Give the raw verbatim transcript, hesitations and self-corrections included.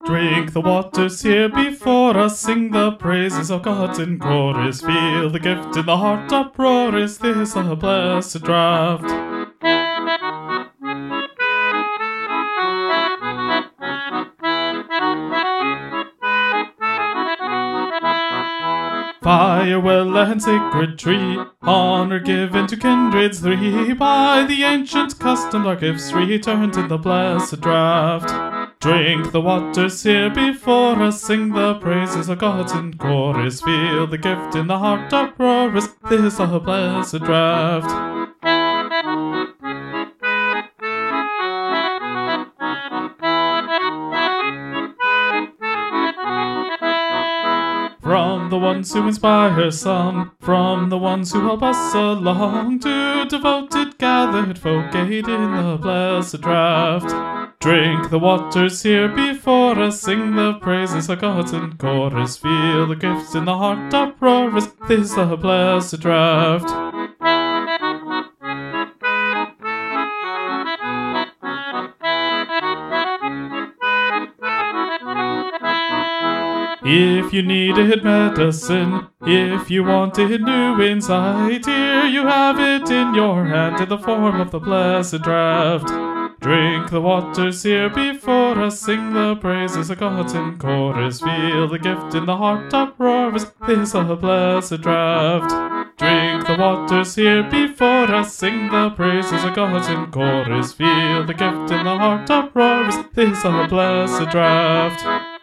Drink the waters here before us, sing the praises of God in chorus, feel the gift in the heart uproarious, this a blessed draught. Fire, well, and sacred tree, honor given to kindreds three, by the ancient custom our gifts returned in the blessed draught. Drink the waters here before us, sing the praises of God in chorus, feel the gift in the heart uproarious, this a blessed draught. From the ones who inspire song, from the ones who help us along, to devoted gathered folk aid in the blessed draught. Drink the waters here before us, sing the praises of God in chorus, feel the gifts in the heart uproarious, this a blessed draught. If you needed medicine, if you wanted new insight, here you have it in your hand in the form of the blessed draught. Drink the waters here before us, sing the praises of God in chorus, feel the gift in the heart uproarious, this a blessed draught. Drink the waters here before us, sing the praises of God in chorus, feel the gift in the heart uproarious, this a blessed draught.